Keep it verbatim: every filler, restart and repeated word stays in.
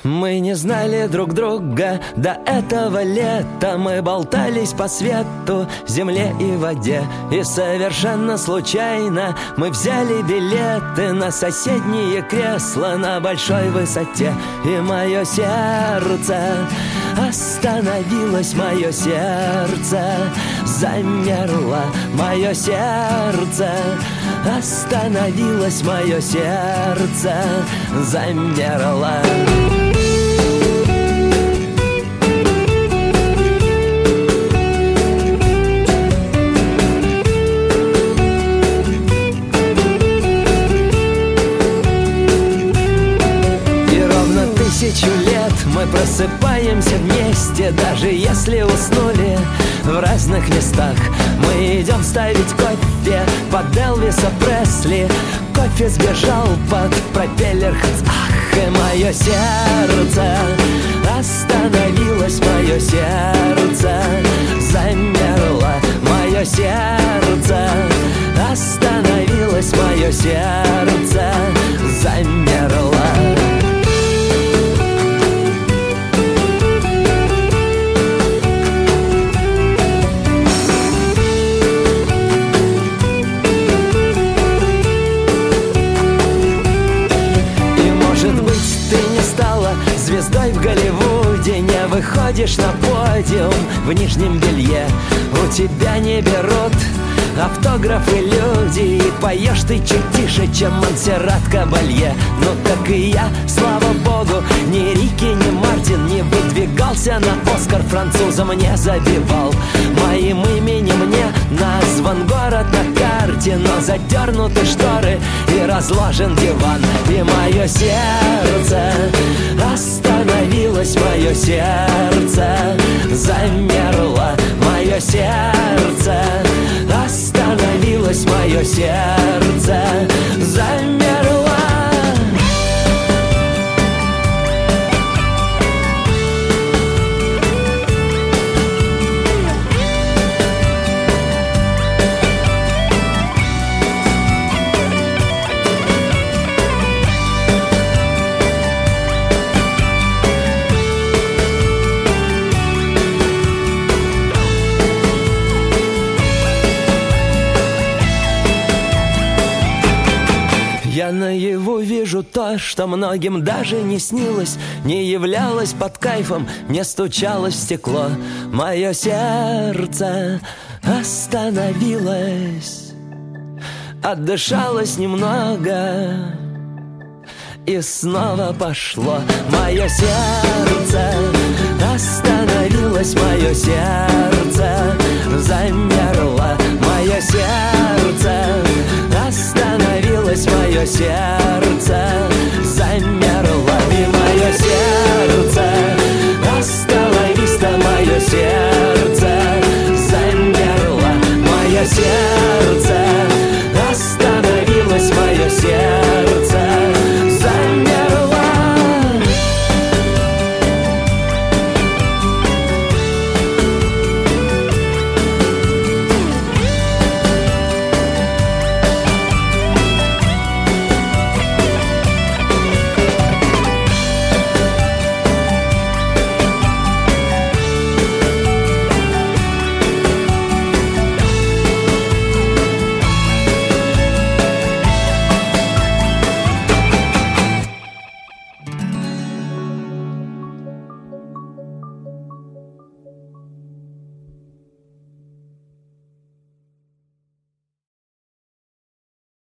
Мы не знали друг друга до этого лета. Мы болтались по свету, земле и воде. И совершенно случайно мы взяли билеты на соседние кресла на большой высоте. И мое сердце остановилось, мое сердце замерло, мое сердце остановилось, мое сердце замерло. Тысячу лет мы просыпаемся вместе, даже если уснули в разных местах. Мы идем ставить кофе под Элвиса Пресли. Кофе сбежал под пропеллер Хэтс. Ах, и мое сердце остановилось, мое сердце замерло, мое сердце остановилось, мое сердце замерло. Звездой в Голливуде, не выходишь на подиум в нижнем белье. У тебя не берут автографы люди, и поешь ты чуть тише, чем Монсеррат Кабалье. Ну так и я, слава богу, ни Рики, ни Мартин не выдвигался на Оскар, французом не забивал. Моим именем не назван город на карте, но задернуты шторы и разложен диван. И мое сердце остановилось, мое сердце замерло, мое сердце остановилось, мое сердце замерло. Я наяву вижу то, что многим даже не снилось, не являлось под кайфом, не стучалось в стекло. Мое сердце остановилось, отдышалось немного и снова пошло. Мое сердце остановилось, мое сердце замерло, мое сердце остановилось, мое сердце